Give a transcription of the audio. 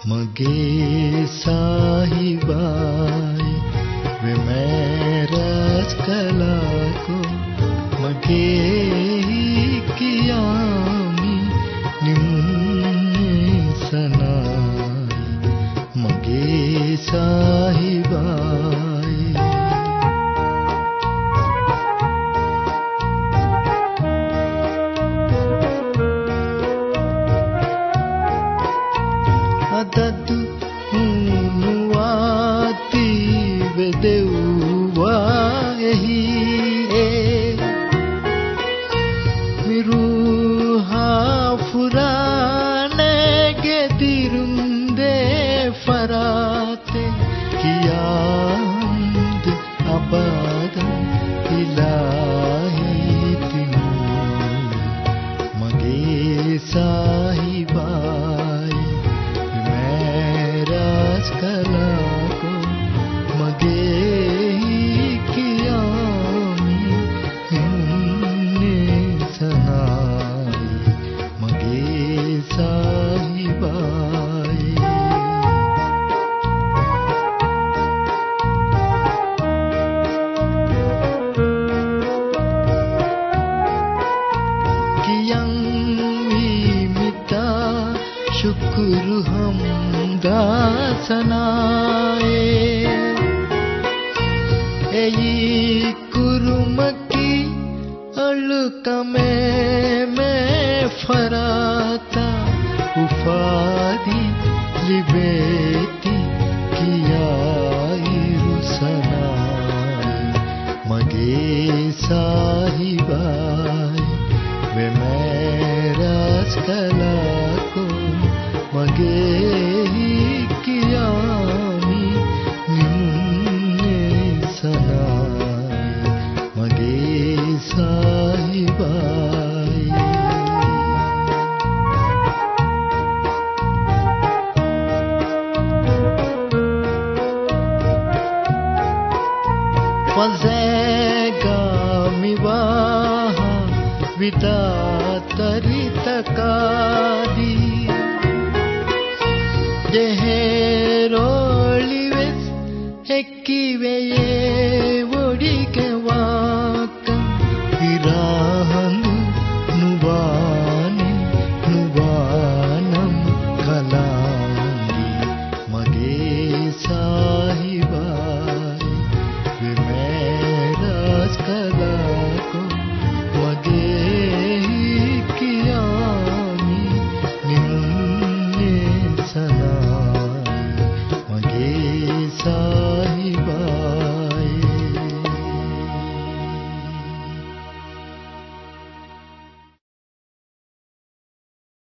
मगे साहिबाय वे मेराज कलाको मगे कियामी निम्ने सनाय मगे साहिबाय अददु हुनुवाती वेदेवा एही मिरुहा फुराने गे दिरुंदे फराते कियामद अबादं इलाही तिनु मगे साहिबाय मेराज कलाको मगे कियामी हिन्ने सनाई मगे साहिबाय कियं मिता शुक्र हमदा सनाए एई कुरुमकी अलकमे में फराता उफादी लिबेती किया इरुसनाए मगे साहिबाय वे मेराज कलाको मगे कियामी निम्ने सनाय मगे साहिबाय फजेगा मिवाहा विदा तरी तकादी ये